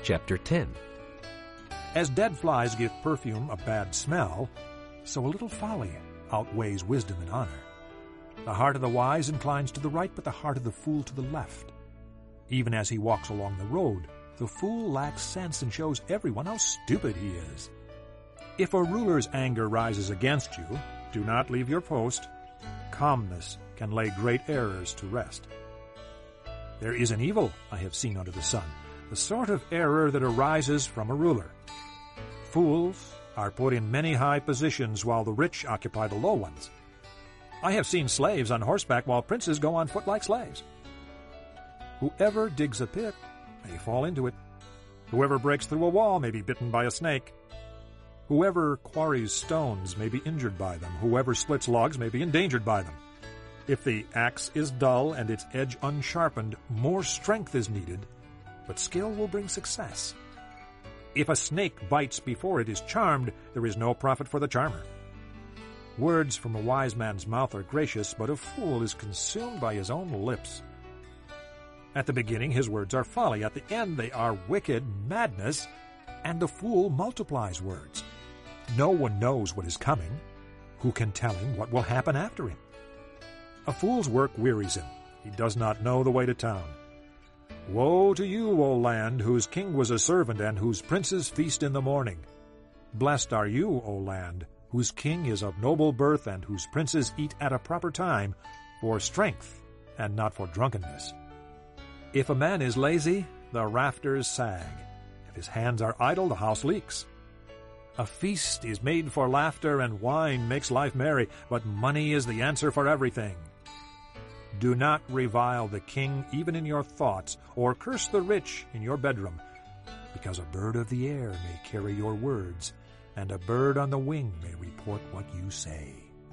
Chapter 10. As dead flies give perfume a bad smell, so a little folly outweighs wisdom and honor. The heart of the wise inclines to the right, but the heart of the fool to the left. Even as he walks along the road, the fool lacks sense and shows everyone how stupid he is. If a ruler's anger rises against you, do not leave your post. Calmness can lay great errors to rest. There is an evil I have seen under the sun, the sort of error that arises from a ruler. Fools are put in many high positions while the rich occupy the low ones. I have seen slaves on horseback while princes go on foot like slaves. Whoever digs a pit may fall into it. Whoever breaks through a wall may be bitten by a snake. Whoever quarries stones may be injured by them. Whoever splits logs may be endangered by them. If the axe is dull and its edge unsharpened, more strength is needed, but skill will bring success. If a snake bites before it is charmed, there is no profit for the charmer. Words from a wise man's mouth are gracious, but a fool is consumed by his own lips. At the beginning his words are folly, at the end they are wicked madness, and the fool multiplies words. No one knows what is coming. Who can tell him what will happen after him? A fool's work wearies him. He does not know the way to town. Woe to you, O land, whose king was a servant and whose princes feast in the morning. Blessed are you, O land, whose king is of noble birth and whose princes eat at a proper time, for strength and not for drunkenness. If a man is lazy, the rafters sag. If his hands are idle, the house leaks. A feast is made for laughter, and wine makes life merry, but money is the answer for everything. Do not revile the king even in your thoughts, or curse the rich in your bedroom, because a bird of the air may carry your words, and a bird on the wing may report what you say.